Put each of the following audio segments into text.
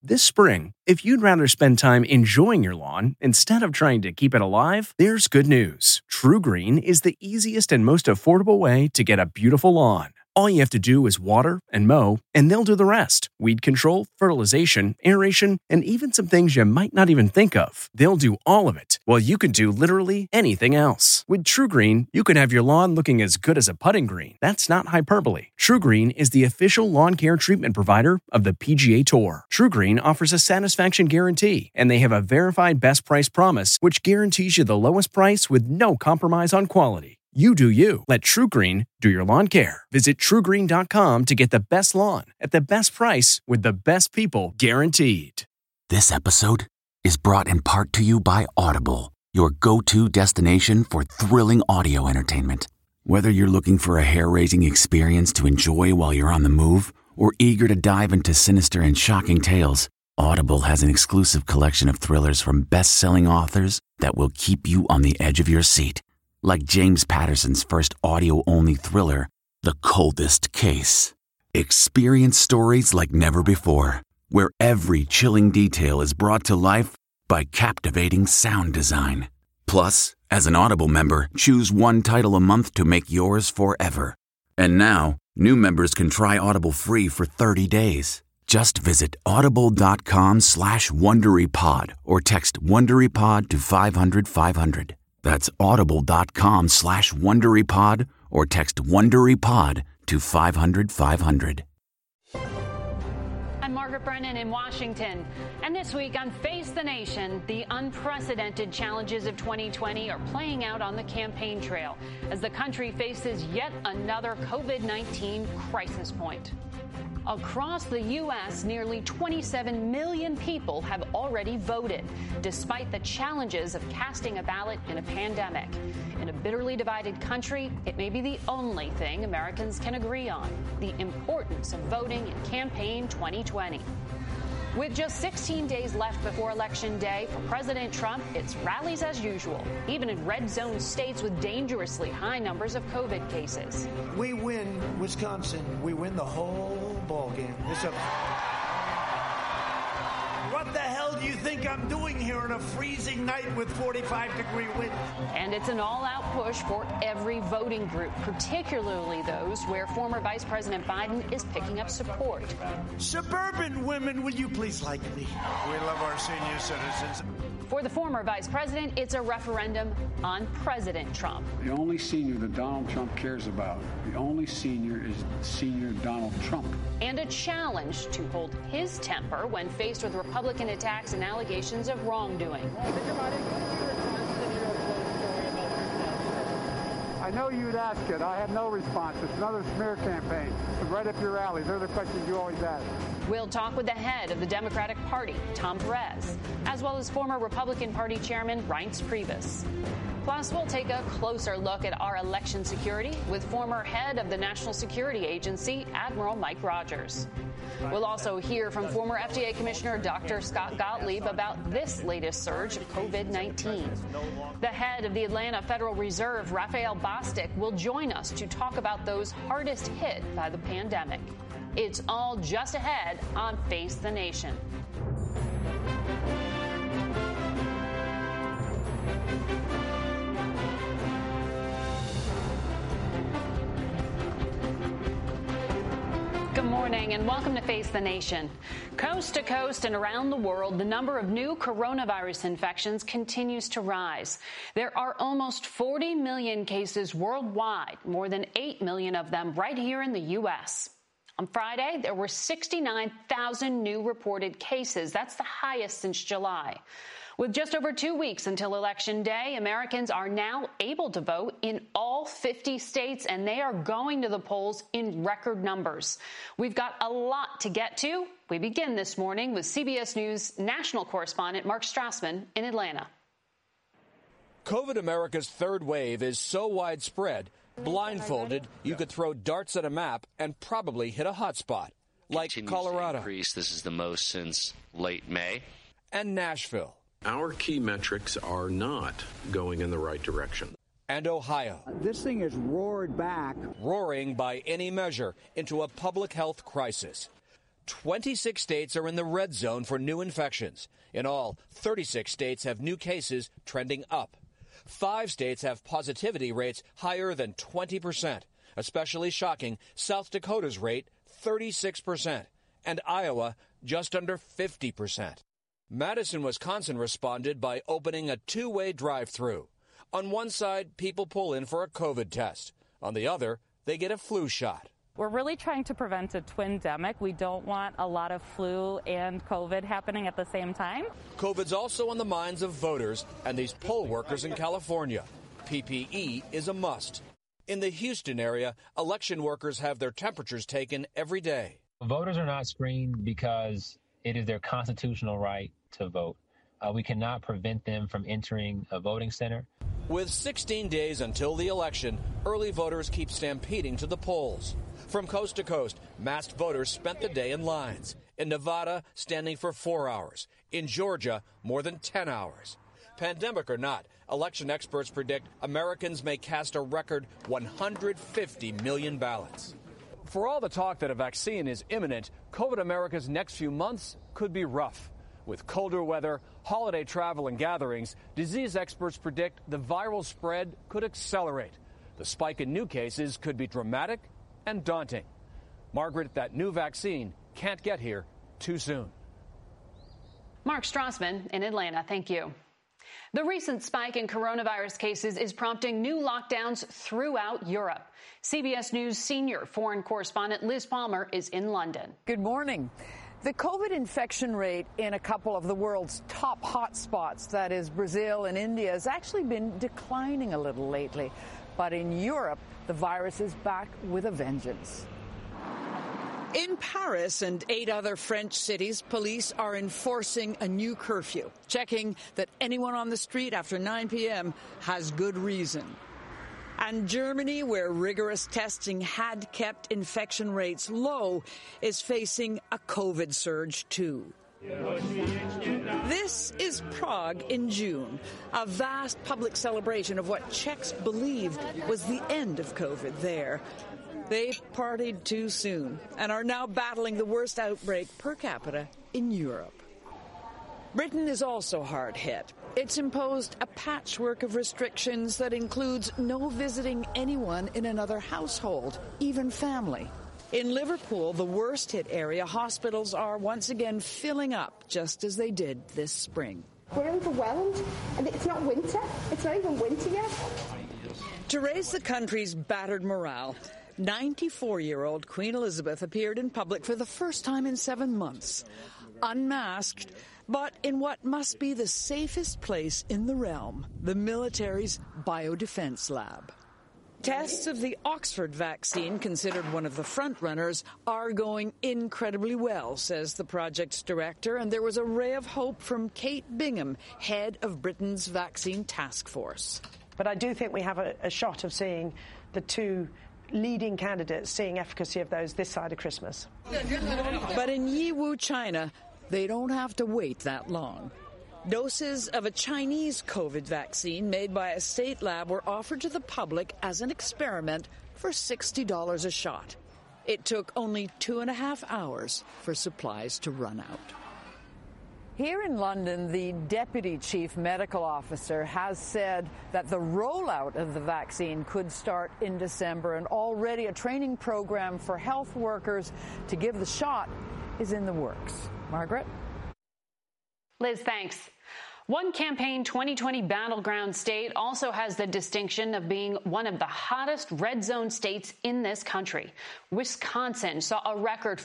This spring, if you'd rather spend time enjoying your lawn instead of trying to keep it alive, there's good news. TruGreen is the easiest and most affordable way to get a beautiful lawn. All you have to do is water and mow, and they'll do the rest. Weed control, fertilization, aeration, and even some things you might not even think of. They'll do all of it, while you can do literally anything else. With TruGreen, you can have your lawn looking as good as a putting green. That's not hyperbole. TruGreen is the official lawn care treatment provider of the PGA Tour. TruGreen offers a satisfaction guarantee, and they have a verified best price promise, which guarantees you the lowest price with no compromise on quality. You do you. Let TruGreen do your lawn care. Visit TruGreen.com to get the best lawn at the best price with the best people guaranteed. This episode is brought in part to you by Audible, your go-to destination for thrilling audio entertainment. Whether you're looking for a hair-raising experience to enjoy while you're on the move or eager to dive into sinister and shocking tales, Audible has an exclusive collection of thrillers from best-selling authors that will keep you on the edge of your seat. Like James Patterson's first audio-only thriller, The Coldest Case. Experience stories like never before, where every chilling detail is brought to life by captivating sound design. Plus, as an Audible member, choose one title a month to make yours forever. And now, new members can try Audible free for 30 days. Just visit audible.com/WonderyPod or text WonderyPod to 500-500. That's audible.com/WonderyPod or text WonderyPod to 500-500. I'm Margaret Brennan in Washington. And this week on Face the Nation, the unprecedented challenges of 2020 are playing out on the campaign trail as the country faces yet another COVID-19 crisis point. Across the U.S., nearly 27 million people have already voted, despite the challenges of casting a ballot in a pandemic. In a bitterly divided country, it may be the only thing Americans can agree on: the importance of voting in campaign 2020. With just 16 days left before Election Day, for President Trump, it's rallies as usual, even in red zone states with dangerously high numbers of COVID cases. We win Wisconsin. We win the whole ball game. What the hell do you think I'm doing here on a freezing night with 45-degree winds? And it's an all-out push for every voting group, particularly those where former Vice President Biden is picking up support. Suburban women, will you please like me? We love our senior citizens. For the former vice president, it's a referendum on President Trump. The only senior that Donald Trump cares about, the only senior is Senior Donald Trump. And a challenge to hold his temper when faced with Republican attacks and allegations of wrongdoing. I know you'd ask it. I have no response. It's another smear campaign. It's right up your alley. They're the questions you always ask. We'll talk with the head of the Democratic Party, Tom Perez, as well as former Republican Party Chairman Reince Priebus. Plus, we'll take a closer look at our election security with former head of the National Security Agency, Admiral Mike Rogers. We'll also hear from former FDA Commissioner Dr. Scott Gottlieb about this latest surge of COVID-19. The head of the Atlanta Federal Reserve, Raphael Bostic, will join us to talk about those hardest hit by the pandemic. It's all just ahead on Face the Nation. Good morning and welcome to Face the Nation. Coast to coast and around the world, the number of new coronavirus infections continues to rise. There are almost 40 million cases worldwide, more than 8 million of them right here in the U.S. On Friday, there were 69,000 new reported cases. That's the highest since July. With just over 2 weeks until Election Day, Americans are now able to vote in all 50 states, and they are going to the polls in record numbers. We've got a lot to get to. We begin this morning with CBS News national correspondent Mark Strassman in Atlanta. COVID America's third wave is so widespread, blindfolded, you could throw darts at a map and probably hit a hot spot, like Colorado. This is the most since late May. And Nashville. Our key metrics are not going in the right direction. And Ohio. This thing has roared back. Roaring by any measure into a public health crisis. 26 states are in the red zone for new infections. In all, 36 states have new cases trending up. 5 states have positivity rates higher than 20%. Especially shocking, South Dakota's rate, 36%, and Iowa, just under 50%. Madison, Wisconsin responded by opening a 2-way drive-through. On one side, people pull in for a COVID test. On the other, they get a flu shot. We're really trying to prevent a twindemic. We don't want a lot of flu and COVID happening at the same time. COVID's also on the minds of voters and these poll workers in California. PPE is a must. In the Houston area, election workers have their temperatures taken every day. Voters are not screened because it is their constitutional right to vote. We cannot prevent them from entering a voting center. With 16 days until the election, early voters keep stampeding to the polls. From coast to coast, masked voters spent the day in lines. In Nevada, standing for 4 hours. In Georgia, more than 10 hours. Pandemic or not, election experts predict Americans may cast a record 150 million ballots. For all the talk that a vaccine is imminent, COVID America's next few months could be rough. With colder weather, holiday travel and gatherings, disease experts predict the viral spread could accelerate. The spike in new cases could be dramatic and daunting. Margaret, that new vaccine can't get here too soon. Mark Strassman in Atlanta, thank you. The recent spike in coronavirus cases is prompting new lockdowns throughout Europe. CBS News senior foreign correspondent Liz Palmer is in London. Good morning. The COVID infection rate in a couple of the world's top hotspots, that is Brazil and India, has actually been declining a little lately. But in Europe, the virus is back with a vengeance. In Paris and 8 other French cities, police are enforcing a new curfew, checking that anyone on the street after 9 p.m. has good reason. And Germany, where rigorous testing had kept infection rates low, is facing a COVID surge too. This is Prague in June, a vast public celebration of what Czechs believed was the end of COVID there. They partied too soon and are now battling the worst outbreak per capita in Europe. Britain is also hard hit. It's imposed a patchwork of restrictions that includes no visiting anyone in another household, even family. In Liverpool, the worst hit area, hospitals are once again filling up, just as they did this spring. We're overwhelmed, and it's not winter. It's not even winter yet. To raise the country's battered morale, 94-year-old Queen Elizabeth appeared in public for the first time in 7 months, unmasked, but in what must be the safest place in the realm, the military's biodefense lab. Tests of the Oxford vaccine, considered one of the front-runners, are going incredibly well, says the project's director, and there was a ray of hope from Kate Bingham, head of Britain's vaccine task force. But I do think we have a shot of seeing the 2 leading candidates seeing efficacy of those this side of Christmas. But in Yiwu, China, they don't have to wait that long. Doses of a Chinese COVID vaccine made by a state lab were offered to the public as an experiment for $60 a shot. It took only 2.5 hours for supplies to run out. Here in London, the Deputy Chief Medical Officer has said that the rollout of the vaccine could start in December, and already a training program for health workers to give the shot is in the works. Margaret? Liz, thanks. One Campaign 2020 battleground state also has the distinction of being one of the hottest red zone states in this country. Wisconsin saw a record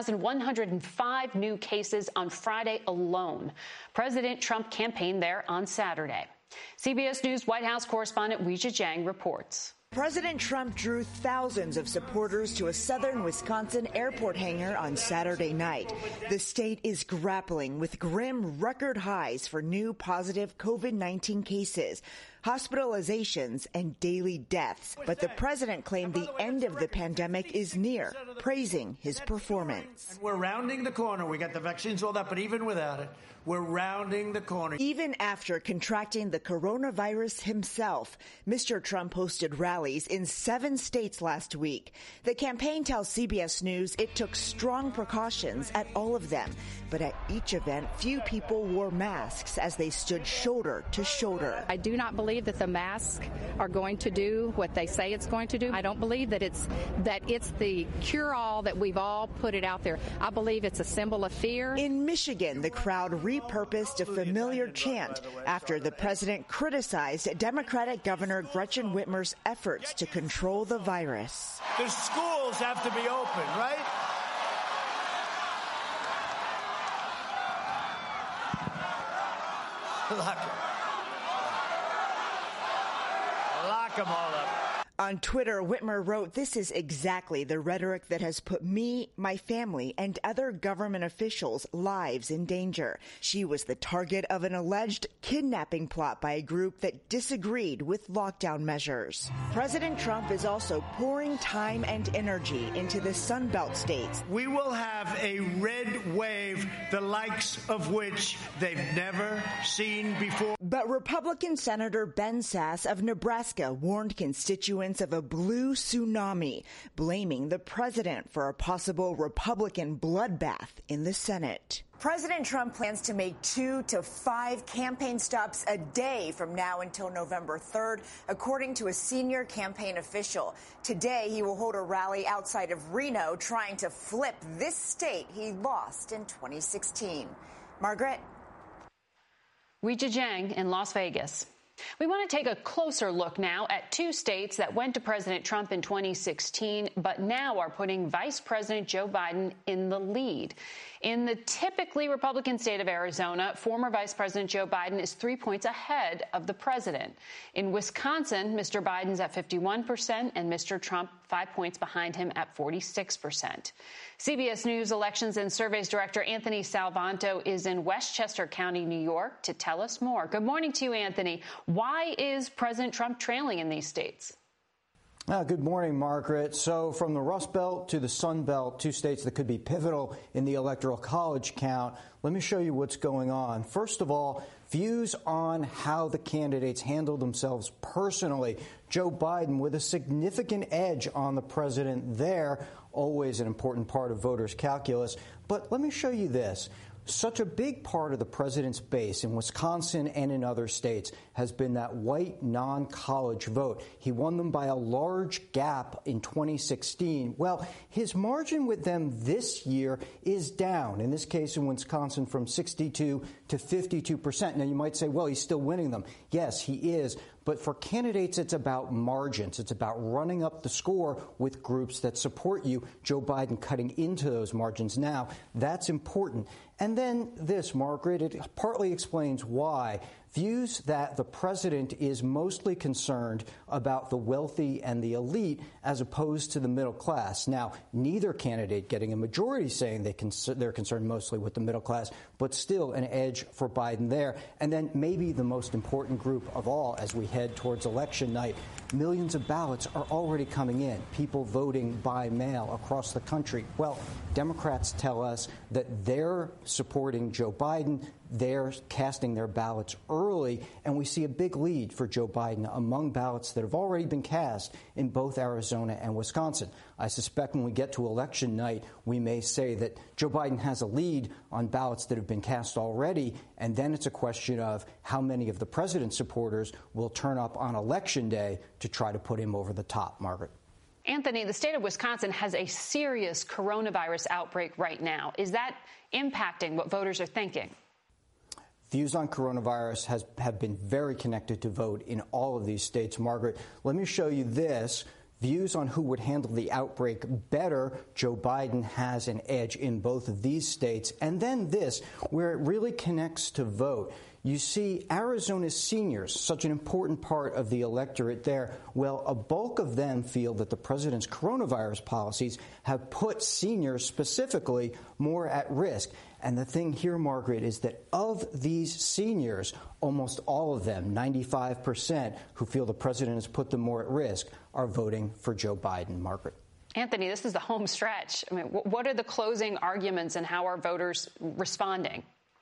4,105 new cases on Friday alone. President Trump campaigned there on Saturday. CBS News White House correspondent Weijia Jiang reports. President Trump drew thousands of supporters to a southern Wisconsin airport hangar on Saturday night. The state is grappling with grim record highs for new positive COVID-19 cases. hospitalizations, and daily deaths. But the president claimed the end of the pandemic is near, praising his performance. And we're rounding the corner. We got the vaccines, all that, but even without it, we're rounding the corner. Even after contracting the coronavirus himself, Mr. Trump hosted rallies in 7 states last week. The campaign tells CBS News it took strong precautions at all of them. But at each event, few people wore masks as they stood shoulder to shoulder. I do not believe that the masks are going to do what they say it's going to do. I don't believe that it's the cure-all that we've all put it out there. I believe it's a symbol of fear. In Michigan, the crowd repurposed a familiar chant after the president criticized Democratic Governor Gretchen Whitmer's efforts to control the virus. The schools have to be open, right? Lock them all up. On Twitter, Whitmer wrote, "This is exactly the rhetoric that has put me, my family, and other government officials' lives in danger." She was the target of an alleged kidnapping plot by a group that disagreed with lockdown measures. President Trump is also pouring time and energy into the Sun Belt states. We will have a red wave, the likes of which they've never seen before. But Republican Senator Ben Sasse of Nebraska warned constituents of a blue tsunami, blaming the president for a possible Republican bloodbath in the Senate. President Trump plans to make 2 to 5 campaign stops a day from now until November 3rd, according to a senior campaign official. Today, he will hold a rally outside of Reno, trying to flip this state he lost in 2016. Margaret? Weijia Jiang in Las Vegas. We want to take a closer look now at 2 states that went to President Trump in 2016, but now are putting Vice President Joe Biden in the lead. In the typically Republican state of Arizona, former Vice President Joe Biden is 3 points ahead of the president. In Wisconsin, Mr. Biden's at 51% and Mr. Trump 5 points behind him at 46%. CBS News Elections and Surveys Director Anthony Salvanto is in Westchester County, New York, to tell us more. Good morning to you, Anthony. Why is President Trump trailing in these states? Good morning, Margaret. So from the Rust Belt to the Sun Belt, 2 states that could be pivotal in the Electoral College count, let me show you what's going on. First of all, views on how the candidates handle themselves personally. Joe Biden with a significant edge on the president there, always an important part of voters' calculus. But let me show you this. Such a big part of the president's base in Wisconsin and in other states has been that white non-college vote. He won them by a large gap in 2016. Well, his margin with them this year is down, in this case in Wisconsin, from 62 to 52%. Now, you might say, well, he's still winning them. Yes, he is. But for candidates, it's about margins. It's about running up the score with groups that support you. Joe Biden cutting into those margins now. That's important. And then this, Margaret, it partly explains why views that the president is mostly concerned about the wealthy and the elite as opposed to the middle class. Now, neither candidate getting a majority saying they're concerned mostly with the middle class, but still an edge for Biden there. And then maybe the most important group of all as we head towards election night, millions of ballots are already coming in, people voting by mail across the country. Well, Democrats tell us that they're supporting Joe Biden. They're casting their ballots early, and we see a big lead for Joe Biden among ballots that have already been cast in both Arizona and Wisconsin. I suspect when we get to election night, we may say that Joe Biden has a lead on ballots that have been cast already, and then it's a question of how many of the president's supporters will turn up on Election Day to try to put him over the top, Margaret. Anthony, the state of Wisconsin has a serious coronavirus outbreak right now. Is that impacting what voters are thinking? Views on coronavirus have been very connected to vote in all of these states, Margaret. Let me show you this. Views on who would handle the outbreak better. Joe Biden has an edge in both of these states. And then this, where it really connects to vote. You see, Arizona's seniors, such an important part of the electorate there, well, a bulk of them feel that the president's coronavirus policies have put seniors specifically more at risk. And the thing here, Margaret, is that of these seniors, almost all of them, 95%, who feel the president has put them more at risk, are voting for Joe Biden. Margaret. Anthony, this is the home stretch. I mean, what are the closing arguments and how are voters responding?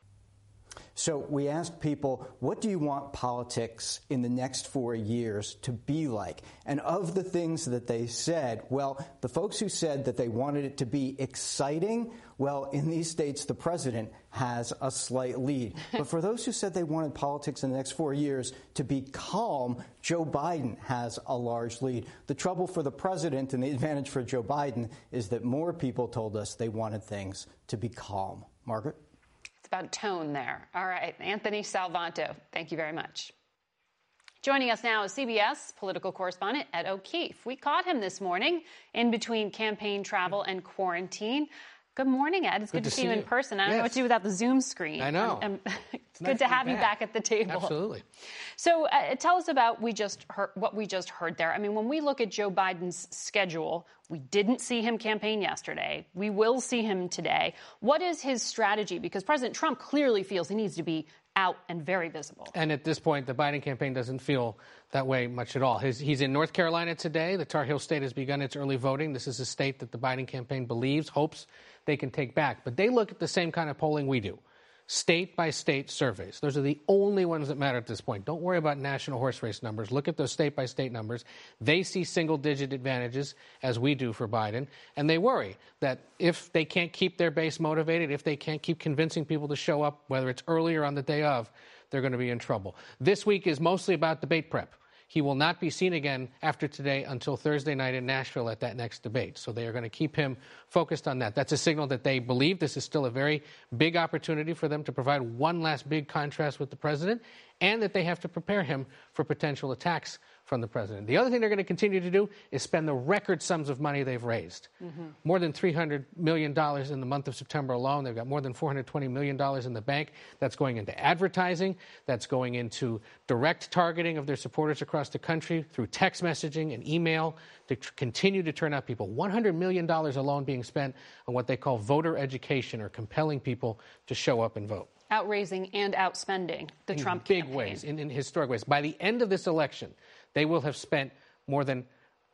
So we asked people, what do you want politics in the next 4 years to be like? And of the things that they said, well, the folks who said that they wanted it to be exciting, well, in these states, the president has a slight lead. But for those who said they wanted politics in the next 4 years to be calm, Joe Biden has a large lead. The trouble for the president and the advantage for Joe Biden is that more people told us they wanted things to be calm. Margaret? About tone there. All right, Anthony Salvanto, thank you very much. Joining us now is CBS political correspondent Ed O'Keefe. We caught him this morning in between campaign travel and quarantine. Good morning, Ed. It's good to see you in person. I don't know what to do without the Zoom screen. I know. It's good to have you back at the table. Absolutely. So tell us about what we just heard there. I mean, when we look at Joe Biden's schedule, we didn't see him campaign yesterday. We will see him today. What is his strategy? Because President Trump clearly feels he needs to be out and very visible. And at this point, the Biden campaign doesn't feel that way much at all. He's in North Carolina today. The Tar Heel State has begun its early voting. This is a state that the Biden campaign hopes they can take back. But they look at the same kind of polling we do. State-by-state surveys. Those are the only ones that matter at this point. Don't worry about national horse race numbers. Look at those state-by-state numbers. They see single-digit advantages, as we do for Biden, and they worry that if they can't keep their base motivated, if they can't keep convincing people to show up, whether it's early or on the day of, they're going to be in trouble. This week is mostly about debate prep. He will not be seen again after today until Thursday night in Nashville at that next debate. So they are going to keep him focused on that. That's a signal that they believe this is still a very big opportunity for them to provide one last big contrast with the president, and that they have to prepare him for potential attacks from the president. The other thing they're going to continue to do is spend the record sums of money they've raised. More than $300 million in the month of September alone. They've got more than $420 million in the bank. That's going into advertising. That's going into direct targeting of their supporters across the country through text messaging and email to continue to turn out people. $100 million alone being spent on what they call voter education, or compelling people to show up and vote. Outraising and outspending the Trump campaign. Big ways, in historic ways. By the end of this election, they will have spent more than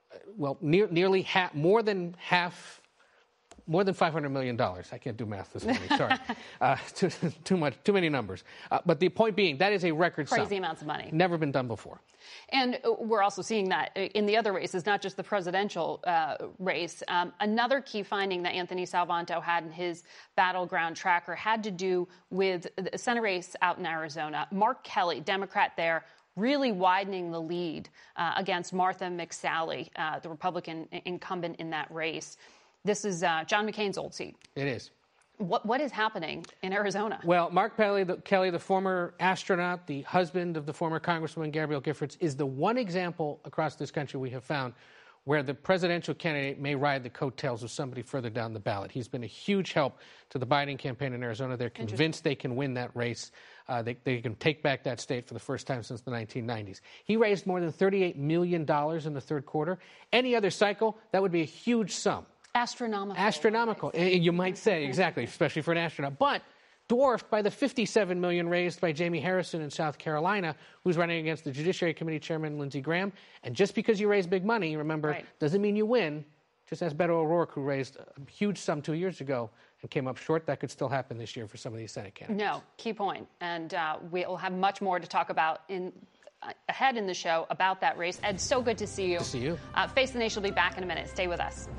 $500 million. I can't do math this morning. Sorry, too many numbers. But the point being, that is a record sum. Crazy amounts of money. Never been done before. And we're also seeing that in the other races, not just the presidential race. Another key finding that Anthony Salvanto had in his battleground tracker had to do with the Senate race out in Arizona. Mark Kelly, Democrat there, really widening the lead against Martha McSally, the Republican incumbent in that race. This is John McCain's old seat. It is. What is happening in Arizona? Well, Mark Kelly, the former astronaut, the husband of the former Congresswoman Gabrielle Giffords, is the one example across this country we have found where the presidential candidate may ride the coattails of somebody further down the ballot. He's been a huge help to the Biden campaign in Arizona. They're convinced they can win that race. They can take back that state for the first time since the 1990s. He raised more than $38 million in the third quarter. Any other cycle, that would be a huge sum. Astronomical, you might say, exactly, especially for an astronaut. But dwarfed by the $57 million raised by Jamie Harrison in South Carolina, who's running against the Judiciary Committee Chairman Lindsey Graham. And just because you raise big money, remember, doesn't mean you win. Just as Beto O'Rourke, who raised a huge sum 2 years ago and came up short. That could still happen this year for some of these Senate candidates. No, key point. And we'll have much more to talk about ahead in the show about that race. Ed, so good to see you. Good to see you. Face the Nation will be back in a minute. Stay with us.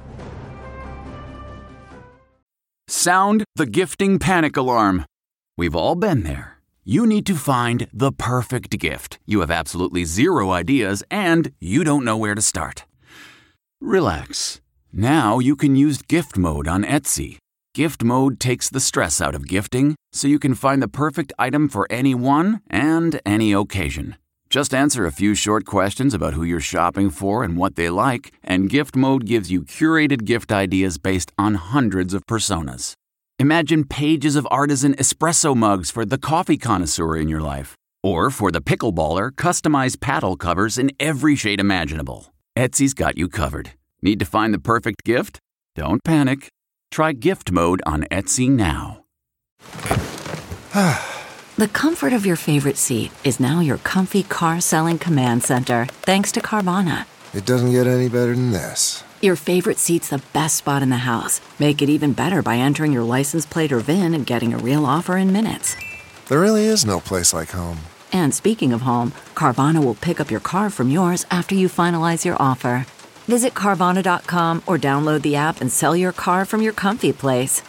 Sound the gifting panic alarm. We've all been there. You need to find the perfect gift. You have absolutely zero ideas and you don't know where to start. Relax. Now you can use gift mode on Etsy. Gift mode takes the stress out of gifting so you can find the perfect item for anyone and any occasion. Just answer a few short questions about who you're shopping for and what they like, and Gift Mode gives you curated gift ideas based on hundreds of personas. Imagine pages of artisan espresso mugs for the coffee connoisseur in your life. Or for the pickleballer, customized paddle covers in every shade imaginable. Etsy's got you covered. Need to find the perfect gift? Don't panic. Try Gift Mode on Etsy now. The comfort of your favorite seat is now your comfy car selling command center, thanks to Carvana. It doesn't get any better than this. Your favorite seat's the best spot in the house. Make it even better by entering your license plate or VIN and getting a real offer in minutes. There really is no place like home. And speaking of home, Carvana will pick up your car from yours after you finalize your offer. Visit Carvana.com or download the app and sell your car from your comfy place.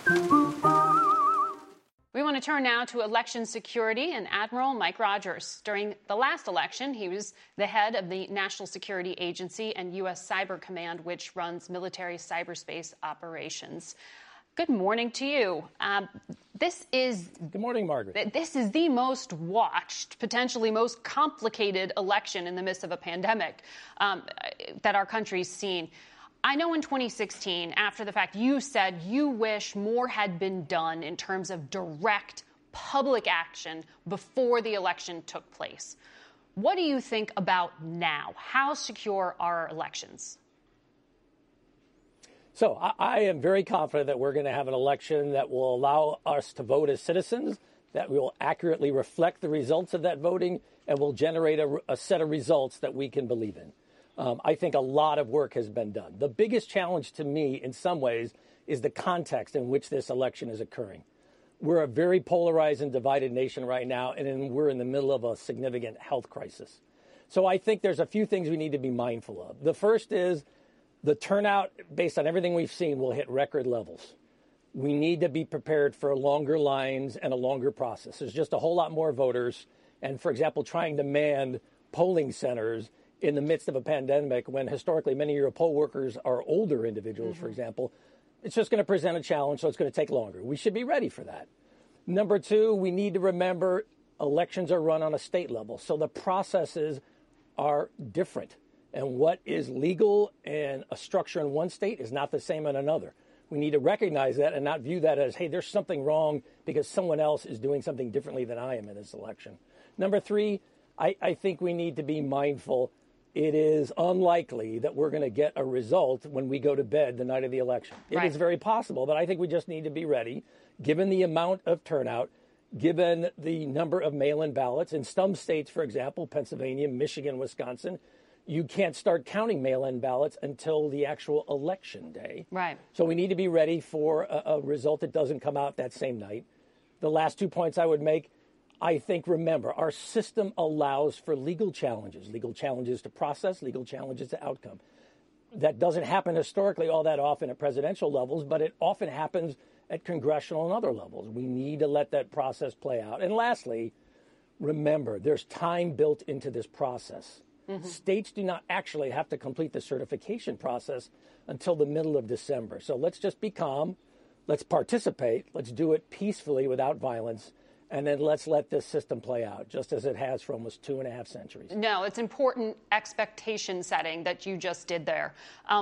We want to turn now to election security and Admiral Mike Rogers. During the last election, he was the head of the National Security Agency and U.S. Cyber Command, which runs military cyberspace operations. Good morning to you. Good morning, Margaret. This is the most watched, potentially most complicated election in the midst of a pandemic that our country's seen. I know in 2016, after the fact, you said you wish more had been done in terms of direct public action before the election took place. What do you think about now? How secure are our elections? So I am very confident that we're going to have an election that will allow us to vote as citizens, that will accurately reflect the results of that voting, and will generate a set of results that we can believe in. I think a lot of work has been done. The biggest challenge to me, in some ways, is the context in which this election is occurring. We're a very polarized and divided nation right now, and we're in the middle of a significant health crisis. So I think there's a few things we need to be mindful of. The first is the turnout, based on everything we've seen, will hit record levels. We need to be prepared for longer lines and a longer process. There's just a whole lot more voters. And, for example, trying to man polling centers in the midst of a pandemic, when historically many of your poll workers are older individuals, for example, it's just going to present a challenge, so it's going to take longer. We should be ready for that. Number two, we need to remember elections are run on a state level, so the processes are different. And what is legal and a structure in one state is not the same in another. We need to recognize that and not view that as, hey, there's something wrong because someone else is doing something differently than I am in this election. Number three, I think we need to be mindful. It is unlikely that we're going to get a result when we go to bed the night of the election. It is very possible, but I think we just need to be ready, given the amount of turnout, given the number of mail-in ballots. In some states, for example, Pennsylvania, Michigan, Wisconsin, you can't start counting mail-in ballots until the actual election day. Right. So we need to be ready for a result that doesn't come out that same night. The last 2 points I would make, I think, remember, our system allows for legal challenges to process, legal challenges to outcome. That doesn't happen historically all that often at presidential levels, but it often happens at congressional and other levels. We need to let that process play out. And lastly, remember, there's time built into this process. States do not actually have to complete the certification process until the middle of December. So let's just be calm. Let's participate. Let's do it peacefully without violence. And then let's let this system play out, just as it has for almost 2.5 centuries. No, it's important expectation setting that you just did there.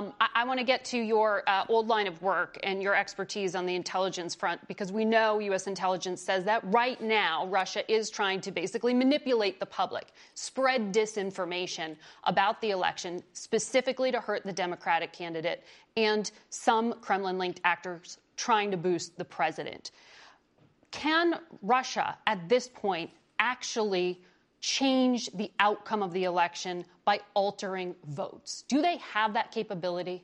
I want to get to your old line of work and your expertise on the intelligence front, because we know U.S. intelligence says that right now Russia is trying to basically manipulate the public, spread disinformation about the election, specifically to hurt the Democratic candidate, and some Kremlin-linked actors trying to boost the president. Can Russia, at this point, actually change the outcome of the election by altering votes? Do they have that capability?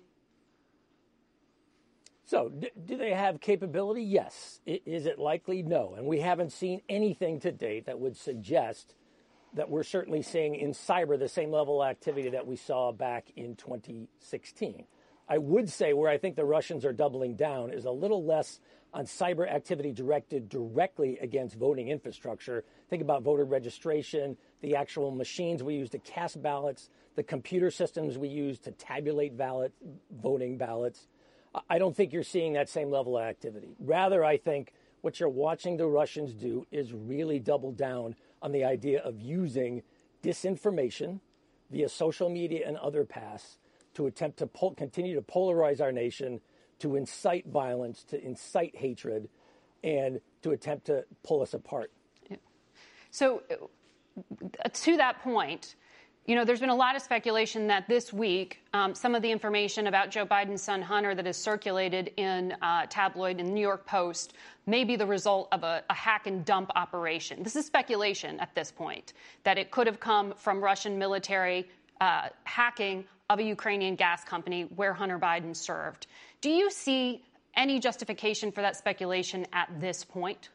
So, do they have capability? Yes. Is it likely? No. And we haven't seen anything to date that would suggest that we're certainly seeing in cyber the same level of activity that we saw back in 2016. I would say where I think the Russians are doubling down is a little less on cyber activity directed directly against voting infrastructure. Think about voter registration, the actual machines we use to cast ballots, the computer systems we use to tabulate voting ballots. I don't think you're seeing that same level of activity. Rather, I think what you're watching the Russians do is really double down on the idea of using disinformation via social media and other paths to attempt to continue to polarize our nation, to incite violence, to incite hatred, and to attempt to pull us apart. So to that point, You know, there's been a lot of speculation that this week, some of the information about Joe Biden's son Hunter that is circulated in tabloid in the New York Post may be the result of a hack and dump operation. This is speculation at this point, that it could have come from Russian military hacking of a Ukrainian gas company where Hunter Biden served. Do you see any justification for that speculation at this point?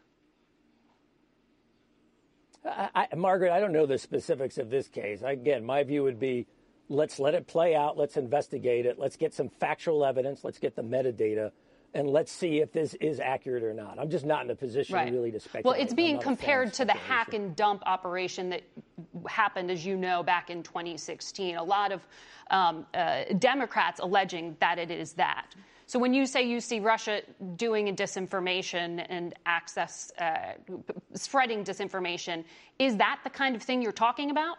Margaret, I don't know the specifics of this case. Again, my view would be let's let it play out. Let's investigate it. Let's get some factual evidence. Let's get the metadata. And let's see if this is accurate or not. I'm just not in a position really to speculate. Well, it's being compared to the hack and dump operation that happened, as you know, back in 2016. A lot of Democrats alleging that it is that. So when you say you see Russia doing disinformation and spreading disinformation, is that the kind of thing you're talking about?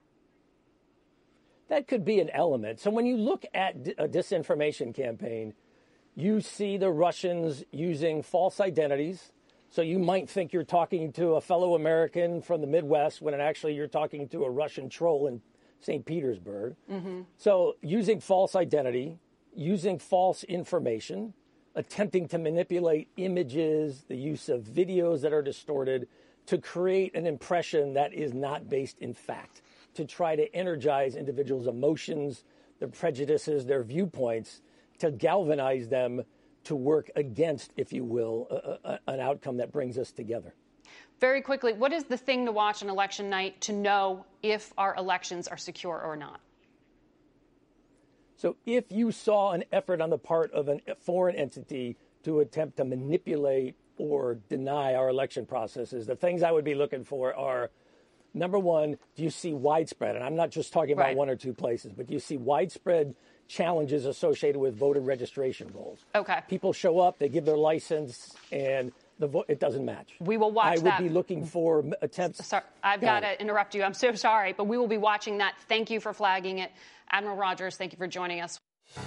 That could be an element. So when you look at a disinformation campaign, you see the Russians using false identities. So you might think you're talking to a fellow American from the Midwest when actually you're talking to a Russian troll in St. Petersburg. Mm-hmm. So using false identity, using false information, attempting to manipulate images, the use of videos that are distorted to create an impression that is not based in fact, to try to energize individuals' emotions, their prejudices, their viewpoints, to galvanize them to work against, if you will, an outcome that brings us together. Very quickly, what is the thing to watch on election night to know if our elections are secure or not? So if you saw an effort on the part of a foreign entity to attempt to manipulate or deny our election processes, the things I would be looking for are, number one, do you see widespread, and I'm not just talking about one or two places, but do you see widespread challenges associated with voter registration rolls? Okay. People show up, they give their license, and it doesn't match. We will watch that. I would be looking for attempts. Sorry, I've got to interrupt you. I'm so sorry, but we will be watching that. Thank you for flagging it. Admiral Rogers, thank you for joining us.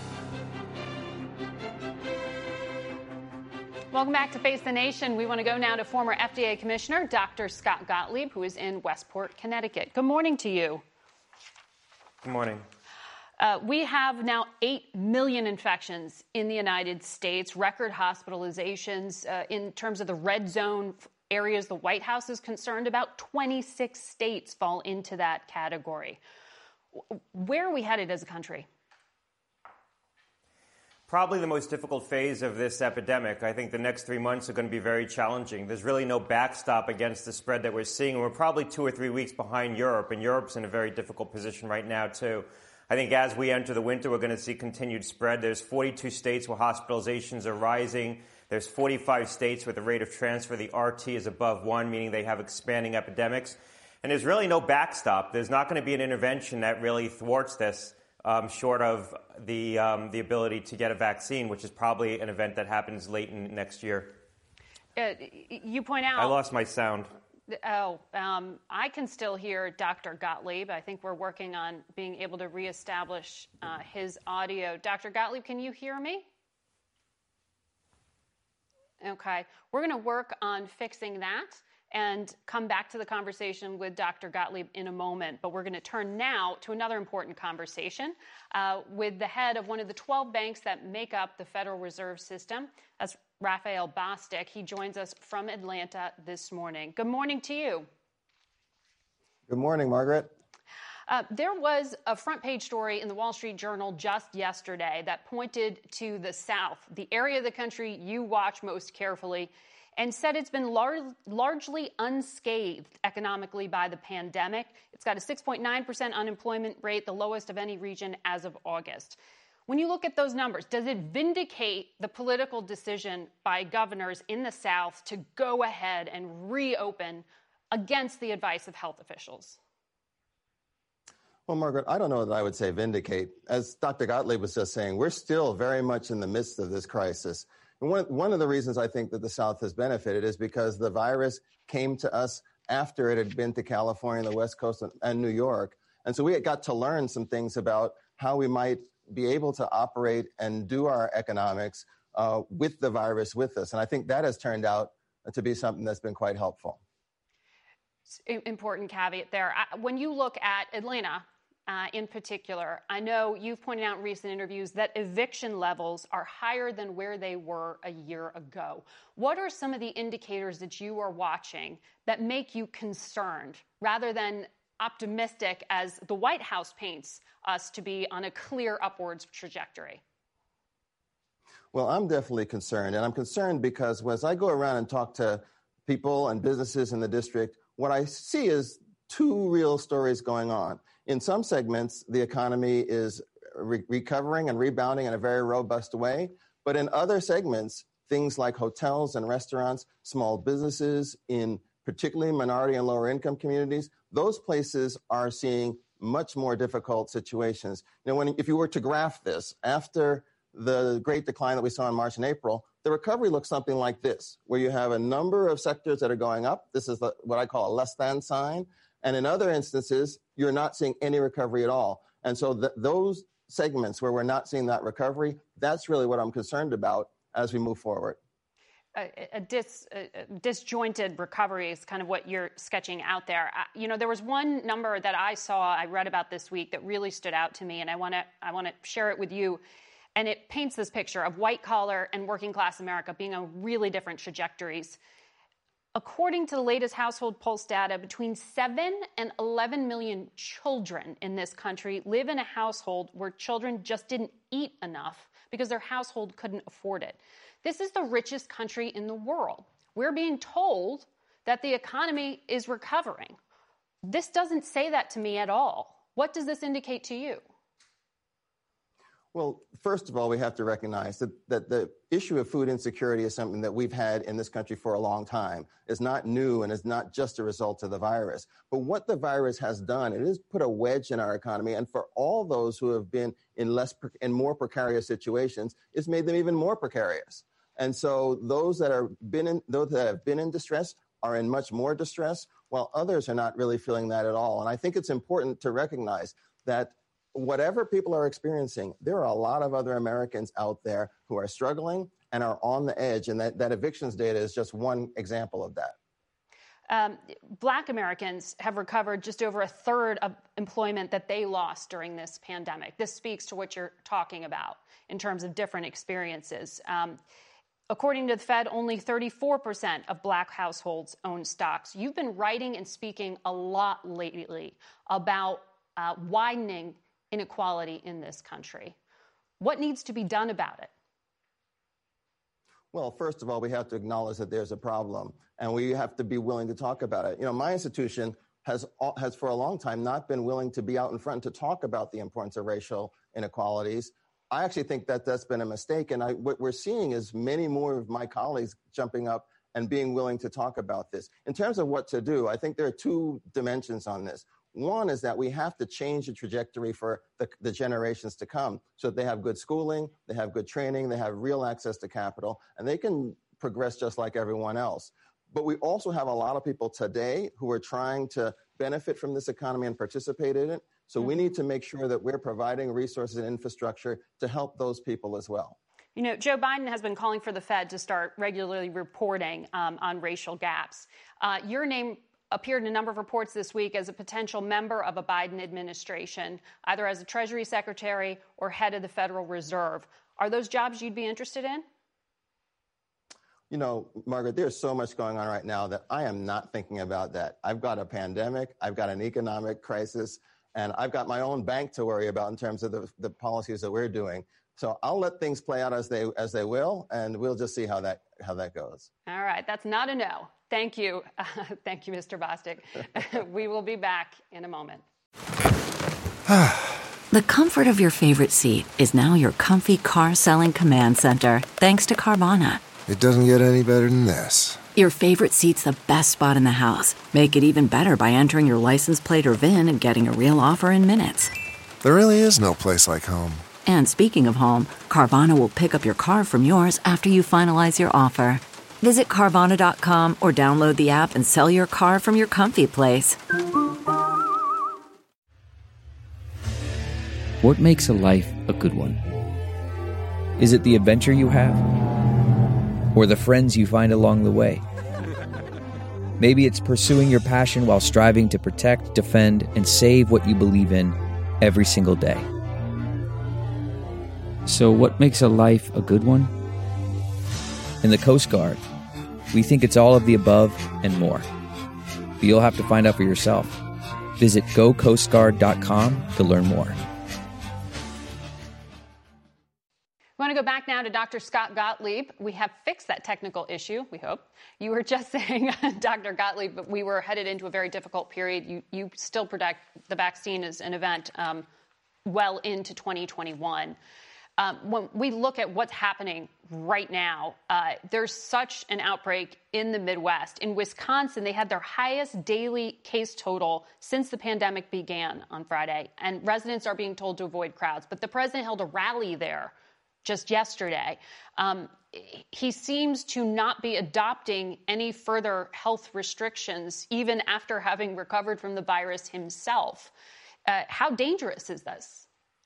Welcome back to Face the Nation. We want to go now to former FDA Commissioner Dr. Scott Gottlieb, who is in Westport, Connecticut. Good morning to you. Good morning. We have now 8 million infections in the United States, record hospitalizations. In terms of the red zone areas the White House is concerned about, 26 states fall into that category. Where are we headed as a country? Probably the most difficult phase of this epidemic. I think the next 3 months are going to be very challenging. There's really no backstop against the spread that we're seeing. And we're probably 2 or 3 weeks behind Europe, and Europe's in a very difficult position right now, too. I think as we enter the winter, we're going to see continued spread. There's 42 states where hospitalizations are rising. There's 45 states where the rate of transfer, the RT, is above 1, meaning they have expanding epidemics. And there's really no backstop. There's not going to be an intervention that really thwarts this, short of the ability to get a vaccine, which is probably an event that happens late in next year. You point out... I lost my sound. I can still hear Dr. Gottlieb. I think we're working on being able to reestablish his audio. Dr. Gottlieb, can you hear me? Okay. We're going to work on fixing that and come back to the conversation with Dr. Gottlieb in a moment. But we're going to turn now to another important conversation with the head of one of the 12 banks that make up the Federal Reserve System. That's Raphael Bostic. He joins us from Atlanta this morning. Good morning to you. Good morning, Margaret. There was a front page story in the Wall Street Journal just yesterday that pointed to the South, the area of the country you watch most carefully, and said it's been largely unscathed economically by the pandemic. It's got a 6.9% unemployment rate, the lowest of any region as of August. When you look at those numbers, does it vindicate the political decision by governors in the South to go ahead and reopen against the advice of health officials? Well, Margaret, I don't know that I would say vindicate. As Dr. Gottlieb was just saying, we're still very much in the midst of this crisis. And one of the reasons I think that the South has benefited is because the virus came to us after it had been to California, the West Coast, and New York. And so we got to learn some things about how we might be able to operate and do our economics with the virus with us. And I think that has turned out to be something that's been quite helpful. Important caveat there. When you look at Atlanta, in particular. I know you've pointed out in recent interviews that eviction levels are higher than where they were a year ago. What are some of the indicators that you are watching that make you concerned rather than optimistic as the White House paints us to be on a clear upwards trajectory? Well, I'm definitely concerned, and I'm concerned because as I go around and talk to people and businesses in the district, what I see is two real stories going on. In some segments, the economy is recovering and rebounding in a very robust way, but in other segments, things like hotels and restaurants, small businesses in particularly minority and lower income communities, those places are seeing much more difficult situations. You know, if you were to graph this, after the great decline that we saw in March and April, the recovery looks something like this, where you have a number of sectors that are going up. This is what I call a less than sign. And in other instances, you're not seeing any recovery at all. And so those segments where we're not seeing that recovery, that's really what I'm concerned about as we move forward. A disjointed recovery is kind of what you're sketching out there. There was one number that I read about this week that really stood out to me, and I want to share it with you. And it paints this picture of white-collar and working-class America being on really different trajectories. According to the latest household pulse data, between 7 and 11 million children in this country live in a household where children just didn't eat enough because their household couldn't afford it. This is the richest country in the world. We're being told that the economy is recovering. This doesn't say that to me at all. What does this indicate to you? Well, first of all, we have to recognize that the issue of food insecurity is something that we've had in this country for a long time. It's not new, and it's not just a result of the virus. But what the virus has done, it has put a wedge in our economy, and for all those who have been in more precarious situations, it's made them even more precarious. And so those that have been in distress are in much more distress, while others are not really feeling that at all. And I think it's important to recognize that whatever people are experiencing, there are a lot of other Americans out there who are struggling and are on the edge, and that evictions data is just one example of that. Black Americans have recovered just over a third of employment that they lost during this pandemic. This speaks to what you're talking about in terms of different experiences. According to the Fed, only 34% of Black households own stocks. You've been writing and speaking a lot lately about widening inequality in this country. What needs to be done about it? Well, first of all, we have to acknowledge that there's a problem, and we have to be willing to talk about it. You know, my institution has for a long time not been willing to be out in front to talk about the importance of racial inequalities. I actually think that that's been a mistake, and what we're seeing is many more of my colleagues jumping up and being willing to talk about this. In terms of what to do, I think there are two dimensions on this. One is that we have to change the trajectory for the generations to come so that they have good schooling, they have good training, they have real access to capital, and they can progress just like everyone else. But we also have a lot of people today who are trying to benefit from this economy and participate in it. So we need to make sure that we're providing resources and infrastructure to help those people as well. You know, Joe Biden has been calling for the Fed to start regularly reporting on racial gaps. Your name appeared in a number of reports this week as a potential member of a Biden administration, either as a Treasury Secretary or head of the Federal Reserve. Are those jobs you'd be interested in? You know, Margaret, there's so much going on right now that I am not thinking about that. I've got a pandemic, I've got an economic crisis, and I've got my own bank to worry about in terms of the policies that we're doing. So I'll let things play out as they will, and we'll just see how that goes. All right, that's not a no. Thank you. Thank you, Mr. Bostic. We will be back in a moment. The comfort of your favorite seat is now your comfy car selling command center, thanks to Carvana. It doesn't get any better than this. Your favorite seat's the best spot in the house. Make it even better by entering your license plate or VIN and getting a real offer in minutes. There really is no place like home. And speaking of home, Carvana will pick up your car from yours after you finalize your offer. Visit Carvana.com or download the app and sell your car from your comfy place. What makes a life a good one? Is it the adventure you have? Or the friends you find along the way? Maybe it's pursuing your passion while striving to protect, defend, and save what you believe in, every single day. So what makes a life a good one? In the Coast Guard, we think it's all of the above and more. But you'll have to find out for yourself. Visit gocoastguard.com to learn more. We want to go back now to Dr. Scott Gottlieb. We have fixed that technical issue, we hope. You were just saying, Dr. Gottlieb, but we were headed into a very difficult period. You still predict the vaccine as an event well into 2021. When we look at what's happening right now, there's such an outbreak in the Midwest. In Wisconsin, they had their highest daily case total since the pandemic began on Friday, and residents are being told to avoid crowds. But the president held a rally there just yesterday. He seems to not be adopting any further health restrictions, even after having recovered from the virus himself. How dangerous is this?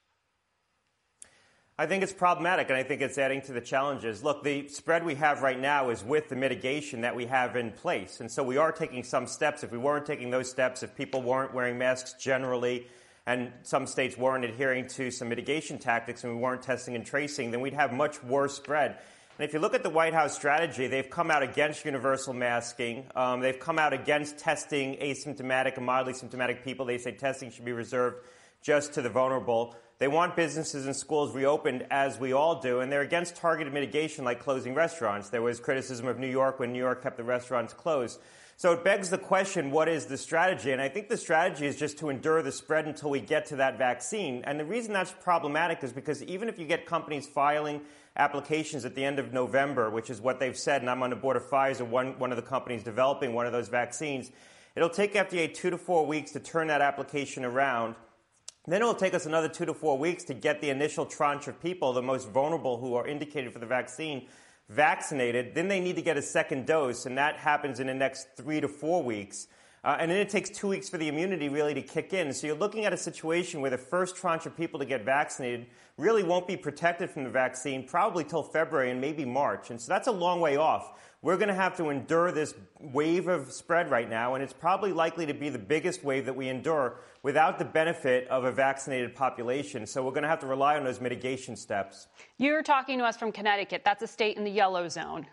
I think it's problematic, and I think it's adding to the challenges. Look, the spread we have right now is with the mitigation that we have in place. And so we are taking some steps. If we weren't taking those steps, if people weren't wearing masks generally, and some states weren't adhering to some mitigation tactics and we weren't testing and tracing, then we'd have much worse spread. And if you look at the White House strategy, they've come out against universal masking. They've come out against testing asymptomatic and mildly symptomatic people. They say testing should be reserved just to the vulnerable. They want businesses and schools reopened, as we all do, and they're against targeted mitigation like closing restaurants. There was criticism of New York when New York kept the restaurants closed. So it begs the question, what is the strategy? And I think the strategy is just to endure the spread until we get to that vaccine. And the reason that's problematic is because even if you get companies filing applications at the end of November, which is what they've said, and I'm on the board of Pfizer, one of the companies developing one of those vaccines, it'll take FDA 2 to 4 weeks to turn that application around. Then it will take us another 2 to 4 weeks to get the initial tranche of people, the most vulnerable who are indicated for the vaccine, vaccinated. Then they need to get a second dose, and that happens in the next 3 to 4 weeks. And then it takes 2 weeks for the immunity really to kick in. So you're looking at a situation where the first tranche of people to get vaccinated really won't be protected from the vaccine probably till February and maybe March. And so that's a long way off. We're going to have to endure this wave of spread right now, and it's probably likely to be the biggest wave that we endure without the benefit of a vaccinated population. So we're going to have to rely on those mitigation steps. You're talking to us from Connecticut. That's a state in the yellow zone.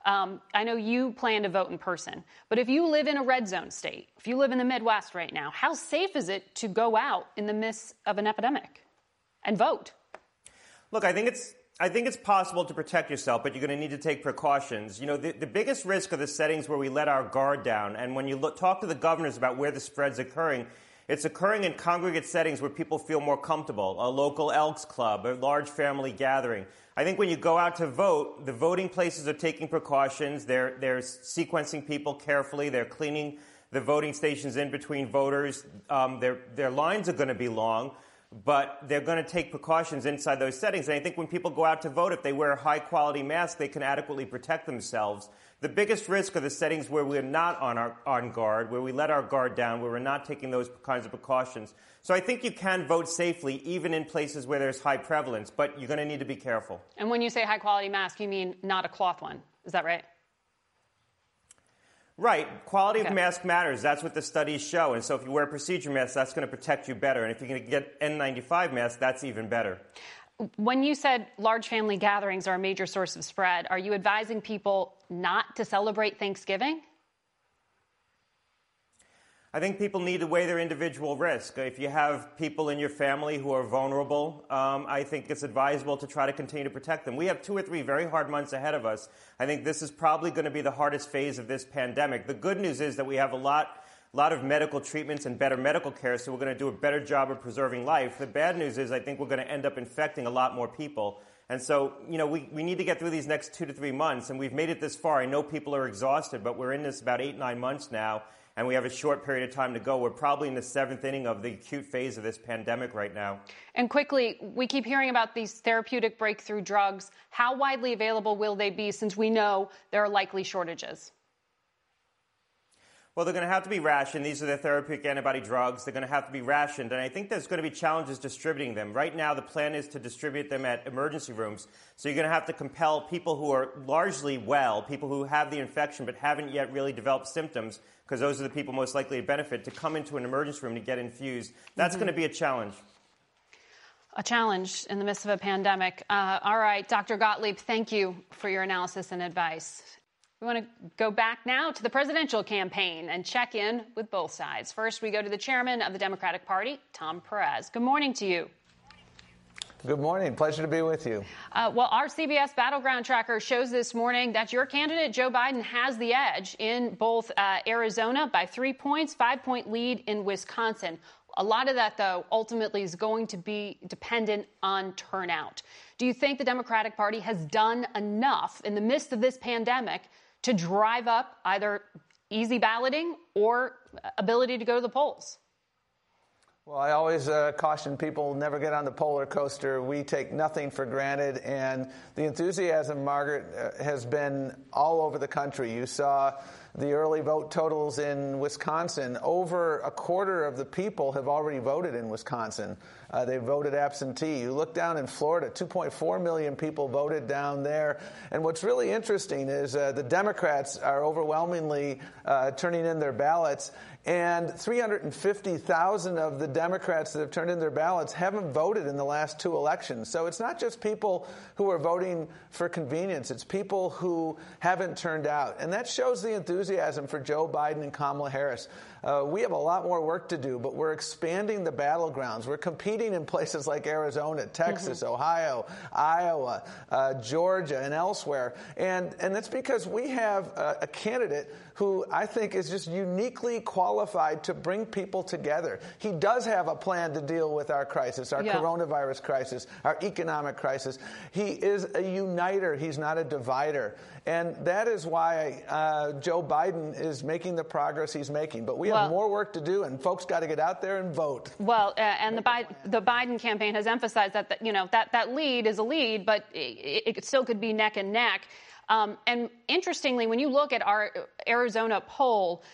I know you plan to vote in person, but if you live in a red zone state, if you live in the Midwest right now, how safe is it to go out in the midst of an epidemic and vote? Look, I think it's possible to protect yourself, but you're going to need to take precautions. You know, the biggest risk are the settings where we let our guard down. And when you talk to the governors about where the spread's occurring, it's occurring in congregate settings where people feel more comfortable, a local Elks Club, a large family gathering. I think when you go out to vote, the voting places are taking precautions. They're sequencing people carefully. They're cleaning the voting stations in between voters. Their lines are going to be long, but they're going to take precautions inside those settings. And I think when people go out to vote, if they wear a high-quality mask, they can adequately protect themselves. The biggest risk are the settings where we're not on guard, where we let our guard down, where we're not taking those kinds of precautions. So I think you can vote safely, even in places where there's high prevalence, but you're going to need to be careful. And when you say high-quality mask, you mean not a cloth one. Is that right? Right. Quality of mask matters. That's what the studies show. And so if you wear a procedure mask, that's going to protect you better. And if you're going to get N95 masks, that's even better. When you said large family gatherings are a major source of spread, are you advising people not to celebrate Thanksgiving? I think people need to weigh their individual risk. If you have people in your family who are vulnerable, I think it's advisable to try to continue to protect them. We have 2 or 3 very hard months ahead of us. I think this is probably going to be the hardest phase of this pandemic. The good news is that we have a lot of medical treatments and better medical care, so we're going to do a better job of preserving life. The bad news is I think we're going to end up infecting a lot more people. And so, you know, we need to get through these next 2 to 3 months, and we've made it this far. I know people are exhausted, but we're in this about 8-9 months now, and we have a short period of time to go. We're probably in the 7th inning of the acute phase of this pandemic right now. And quickly, we keep hearing about these therapeutic breakthrough drugs. How widely available will they be, since we know there are likely shortages? Well, they're going to have to be rationed. These are the therapeutic antibody drugs. They're going to have to be rationed, and I think there's going to be challenges distributing them. Right now, the plan is to distribute them at emergency rooms. So you're going to have to compel people who are largely well, people who have the infection but haven't yet really developed symptoms, because those are the people most likely to benefit, to come into an emergency room to get infused. That's going to be a challenge. A challenge in the midst of a pandemic. All right, Dr. Gottlieb, thank you for your analysis and advice. We want to go back now to the presidential campaign and check in with both sides. First, we go to the chairman of the Democratic Party, Tom Perez. Good morning to you. Good morning. Pleasure to be with you. Well, our CBS Battleground Tracker shows this morning that your candidate, Joe Biden, has the edge in both Arizona by 3 points, 5-point lead in Wisconsin. A lot of that, though, ultimately is going to be dependent on turnout. Do you think the Democratic Party has done enough in the midst of this pandemic to drive up either easy balloting or ability to go to the polls? Well, I always caution people never get on the polar coaster. We take nothing for granted, and the enthusiasm, Margaret, has been all over the country. You saw the early vote totals in Wisconsin. Over a quarter of the people have already voted in Wisconsin. They voted absentee. You look down in Florida, 2.4 million people voted down there. And what's really interesting is the Democrats are overwhelmingly turning in their ballots. And 350,000 of the Democrats that have turned in their ballots haven't voted in the last 2 elections. So it's not just people who are voting for convenience. It's people who haven't turned out. And that shows the enthusiasm for Joe Biden and Kamala Harris. We have a lot more work to do, but we're expanding the battlegrounds. We're competing in places like Arizona, Texas, Ohio, Iowa, Georgia, and elsewhere. And that's because we have a candidate who I think is just uniquely qualified to bring people together. He does have a plan to deal with our crisis, our coronavirus crisis, our economic crisis. He is a uniter. He's not a divider. And that is why Joe Biden is making the progress he's making. But we have more work to do, and folks got to get out there and vote. Well, and the Biden campaign has emphasized that that lead is a lead, but it still could be neck and neck. And interestingly, when you look at our Arizona poll,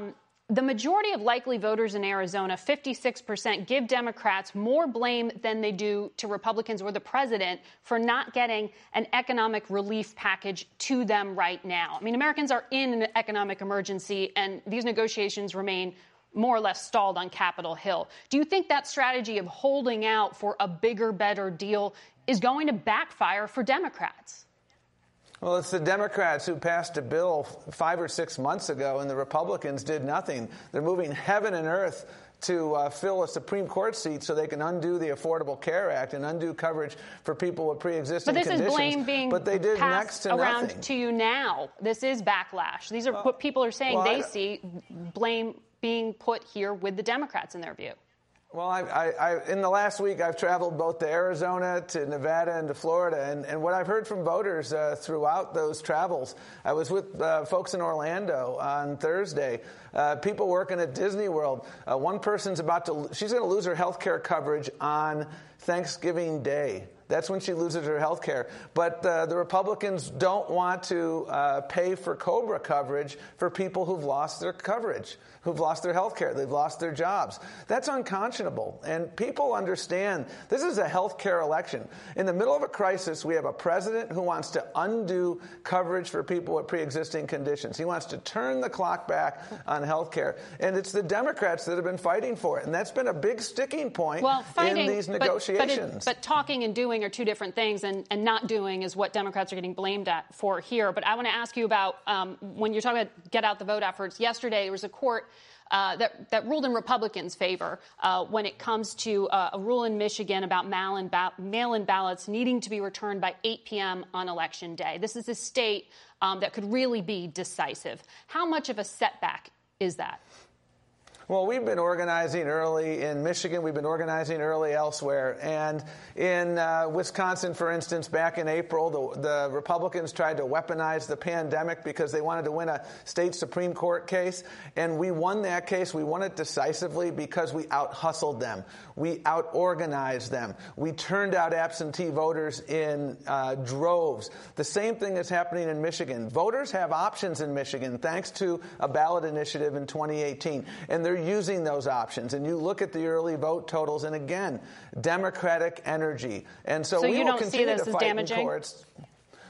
the majority of likely voters in Arizona, 56%, give Democrats more blame than they do to Republicans or the president for not getting an economic relief package to them right now. I mean, Americans are in an economic emergency, and these negotiations remain more or less stalled on Capitol Hill. Do you think that strategy of holding out for a bigger, better deal is going to backfire for Democrats? Well, it's the Democrats who passed a bill 5 or 6 months ago, and the Republicans did nothing. They're moving heaven and earth to fill a Supreme Court seat so they can undo the Affordable Care Act and undo coverage for people with pre-existing conditions. But this is blame being they did passed next to around nothing. To you now. This is backlash. These are what people are saying. They see blame being put here with the Democrats in their view. Well, I in the last week, I've traveled both to Arizona, to Nevada, and to Florida. And what I've heard from voters throughout those travels, I was with folks in Orlando on Thursday, people working at Disney World. One person's she's going to lose her health care coverage on Thanksgiving Day. That's when she loses her health care. But the Republicans don't want to pay for COBRA coverage for people who've lost their coverage, who've lost their health care, they've lost their jobs. That's unconscionable. And people understand this is a health care election. In the middle of a crisis, we have a president who wants to undo coverage for people with pre-existing conditions. He wants to turn the clock back on health care. And it's the Democrats that have been fighting for it. And that's been a big sticking point in these negotiations. But talking and doing are two different things, and not doing is what Democrats are getting blamed for here. But I want to ask you about when you're talking about get out the vote efforts. Yesterday, there was a court that ruled in Republicans' favor when it comes to a rule in Michigan about mail-in ballots needing to be returned by 8 p.m. on Election Day. This is a state that could really be decisive. How much of a setback is that? Well, we've been organizing early in Michigan. We've been organizing early elsewhere. And in Wisconsin, for instance, back in April, the Republicans tried to weaponize the pandemic because they wanted to win a state Supreme Court case. And we won that case. We won it decisively because we out-hustled them. We out-organized them. We turned out absentee voters in droves. The same thing is happening in Michigan. Voters have options in Michigan thanks to a ballot initiative in 2018. And they're using those options. And you look at the early vote totals, and again, Democratic energy. And so we you will don't continue see this to as fight damaging? in courts.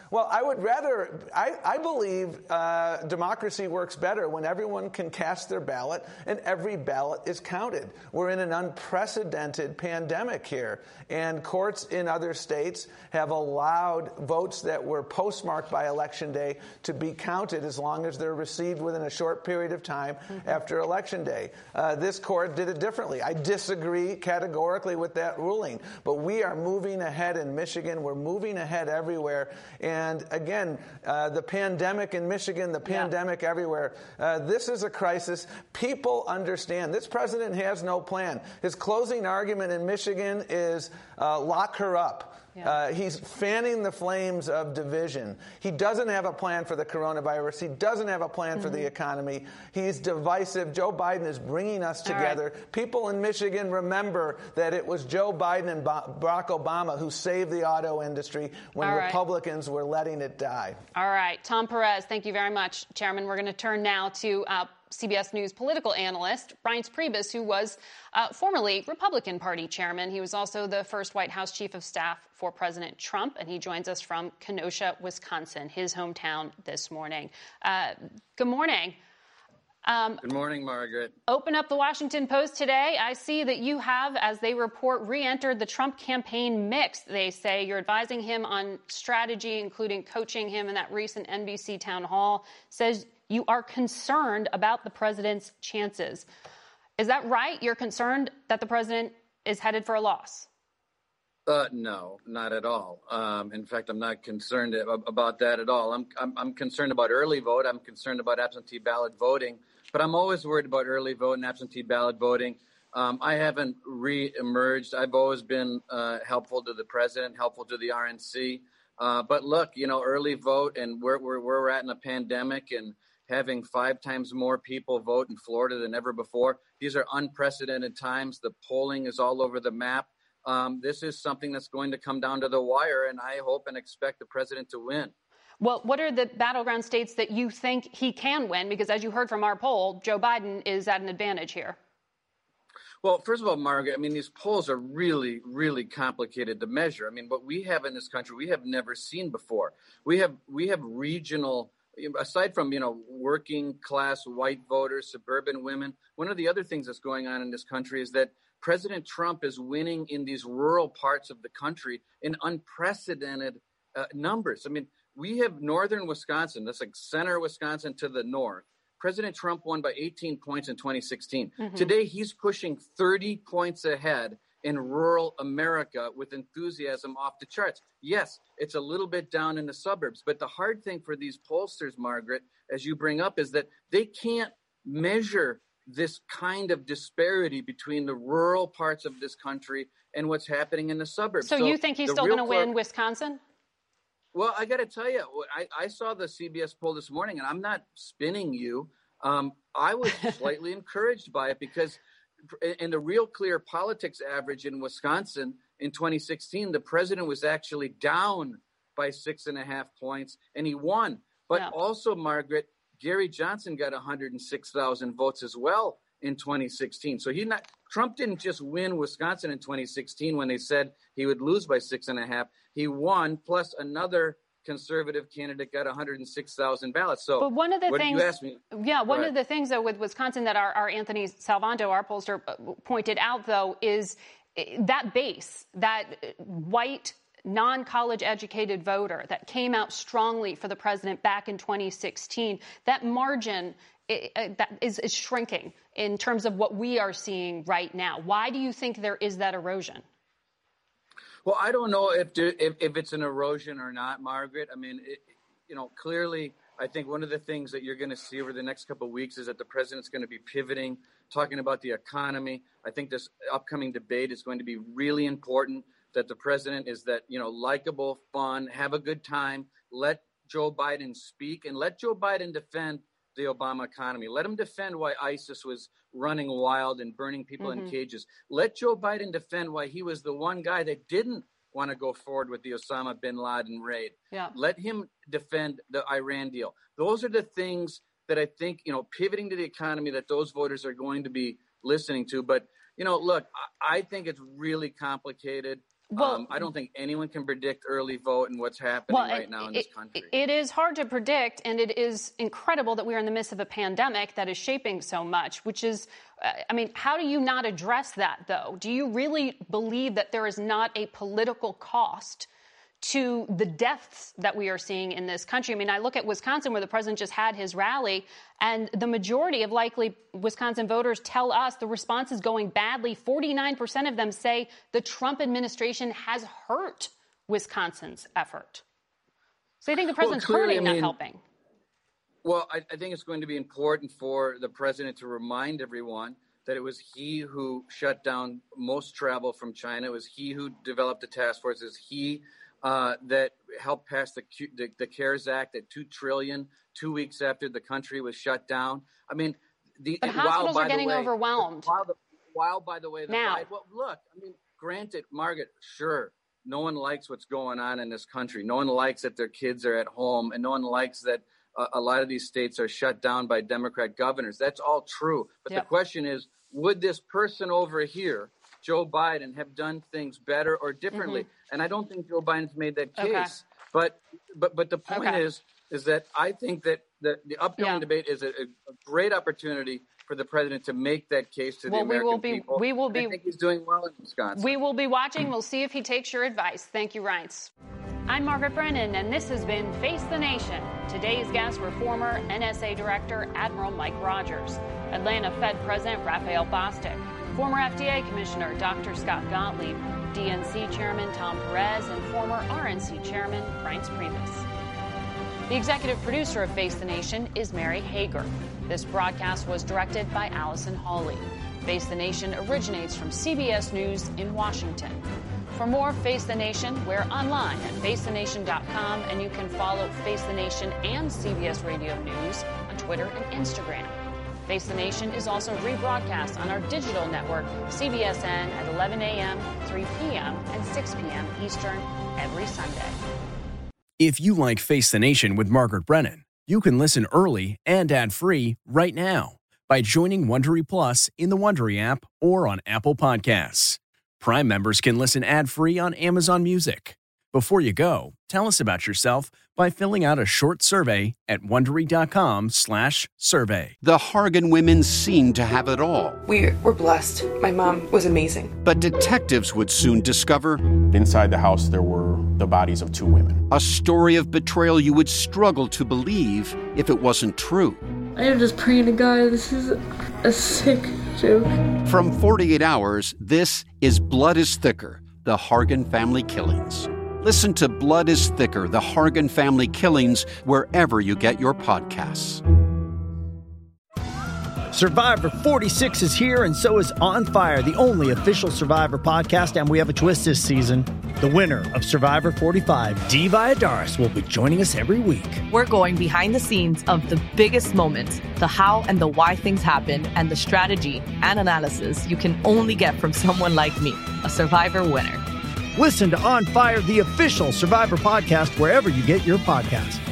Well, I believe democracy works better when everyone can cast their ballot and every ballot is counted. We're in an unprecedented pandemic here, and courts in other states have allowed votes that were postmarked by Election Day to be counted as long as they're received within a short period of time after Election Day. This court did it differently. I disagree categorically with that ruling, but we are moving ahead in Michigan. We're moving ahead everywhere. And again, the pandemic in Michigan, the pandemic everywhere, this is a crisis. People understand. This president has no plan. His closing argument in Michigan is lock her up. He's fanning the flames of division. He doesn't have a plan for the coronavirus. He doesn't have a plan for the economy. He's divisive. Joe Biden is bringing us together. People in Michigan remember that it was Joe Biden and Barack Obama who saved the auto industry when Republicans were letting it die. All right. Tom Perez, thank you very much, Chairman. We're going to turn now to CBS News political analyst Reince Priebus, who was formerly Republican Party chairman. He was also the first White House chief of staff for President Trump, and he joins us from Kenosha, Wisconsin, his hometown, this morning. Good morning. Good morning, Margaret. Open up the Washington Post today. I see that you have, as they report, re-entered the Trump campaign mix. They say you're advising him on strategy, including coaching him in that recent NBC town hall. Says you are concerned about the president's chances. Is that right? You're concerned that the president is headed for a loss? No, not at all. In fact, I'm not concerned about that at all. I'm concerned about early vote. I'm concerned about absentee ballot voting, but I'm always worried about early vote and absentee ballot voting. I haven't re-emerged. I've always been helpful to the president, helpful to the RNC. But look, early vote and where we're at in a pandemic and having 5 times more people vote in Florida than ever before. These are unprecedented times. The polling is all over the map. This is something that's going to come down to the wire, and I hope and expect the president to win. Well, what are the battleground states that you think he can win? Because as you heard from our poll, Joe Biden is at an advantage here. Well, first of all, Margaret, these polls are really, really complicated to measure. What we have in this country, we have never seen before. We have regional, aside from, working class white voters, suburban women. One of the other things that's going on in this country is that President Trump is winning in these rural parts of the country in unprecedented numbers. We have northern Wisconsin, that's like center Wisconsin to the north. President Trump won by 18 points in 2016. Mm-hmm. Today, he's pushing 30 points ahead in rural America with enthusiasm off the charts. Yes, it's a little bit down in the suburbs, but the hard thing for these pollsters, Margaret, as you bring up, is that they can't measure this kind of disparity between the rural parts of this country and what's happening in the suburbs. So you think he's still going to win Wisconsin? Well, I got to tell you, I saw the CBS poll this morning, and I'm not spinning you. I was slightly encouraged by it because in the Real Clear Politics average in Wisconsin in 2016, the president was actually down by 6.5 points, and he won. But also, Margaret, Gary Johnson got 106,000 votes as well in 2016. So Trump didn't just win Wisconsin in 2016 when they said he would lose by 6.5. He won, plus another conservative candidate got 106,000 ballots. So, but one of the things, you asked me, one of the things though with Wisconsin that our Anthony Salvanto, our pollster, pointed out though is that base, that white, non-college educated voter that came out strongly for the president back in 2016, that margin that is shrinking in terms of what we are seeing right now. Why do you think there is that erosion? Well, I don't know if it's an erosion or not, Margaret. Clearly, I think one of the things that you're going to see over the next couple of weeks is that the president's going to be pivoting, talking about the economy. I think this upcoming debate is going to be really important, that the president is likable, fun, have a good time, let Joe Biden speak, and let Joe Biden defend the Obama economy. Let him defend why ISIS was running wild and burning people in cages. Let Joe Biden defend why he was the one guy that didn't want to go forward with the Osama bin Laden raid. Yeah. Let him defend the Iran deal. Those are the things that I think, pivoting to the economy, that those voters are going to be listening to. But, look, I think it's really complicated. Well, I don't think anyone can predict early vote and what's happening right now in this country. It is hard to predict, and it is incredible that we are in the midst of a pandemic that is shaping so much, which is, how do you not address that, though? Do you really believe that there is not a political cost to the deaths that we are seeing in this country? I look at Wisconsin, where the president just had his rally, and the majority of likely Wisconsin voters tell us the response is going badly. 49% of them say the Trump administration has hurt Wisconsin's effort. So you think the president's hurting, not helping? Well, I think it's going to be important for the president to remind everyone that it was he who shut down most travel from China. It was he who developed the task force. It was he that helped pass the CARES Act at $2 trillion 2 weeks after the country was shut down. But hospitals are getting overwhelmed. By the way, granted, Margaret, sure, no one likes what's going on in this country. No one likes that their kids are at home, and no one likes that a lot of these states are shut down by Democrat governors. That's all true. But the question is, would this person over here, Joe Biden, have done things better or differently? And I don't think Joe Biden's made that case. But the point is that I think that the upcoming debate is a great opportunity for the president to make that case to the American people. I think he's doing well in Wisconsin. We will be watching. We'll see if he takes your advice. Thank you, Reince. I'm Margaret Brennan, and this has been Face the Nation. Today's guests were former NSA Director Admiral Mike Rogers, Atlanta Fed President Raphael Bostic, former FDA Commissioner Dr. Scott Gottlieb, DNC Chairman Tom Perez, and former RNC Chairman Reince Priebus. The executive producer of Face the Nation is Mary Hager. This broadcast was directed by Allison Hawley. Face the Nation originates from CBS News in Washington. For more Face the Nation, we're online at facethenation.com, and you can follow Face the Nation and CBS Radio News on Twitter and Instagram. Face the Nation is also rebroadcast on our digital network, CBSN, at 11 a.m., 3 p.m., and 6 p.m. Eastern every Sunday. If you like Face the Nation with Margaret Brennan, you can listen early and ad-free right now by joining Wondery Plus in the Wondery app or on Apple Podcasts. Prime members can listen ad-free on Amazon Music. Before you go, tell us about yourself by filling out a short survey at Wondery.com/survey. The Hargan women seemed to have it all. We were blessed. My mom was amazing. But detectives would soon discover inside the house there were the bodies of 2 women. A story of betrayal you would struggle to believe if it wasn't true. I am just praying to God, this is a sick joke. From 48 Hours, this is Blood is Thicker, the Hargan family killings. Listen to Blood is Thicker, the Hargan family killings, wherever you get your podcasts. Survivor 46 is here, and so is On Fire, the only official Survivor podcast, and we have a twist this season. The winner of Survivor 45, Dee Valladares, will be joining us every week. We're going behind the scenes of the biggest moments, the how and the why things happen, and the strategy and analysis you can only get from someone like me, a Survivor winner. Listen to On Fire, the official Survivor podcast, wherever you get your podcasts.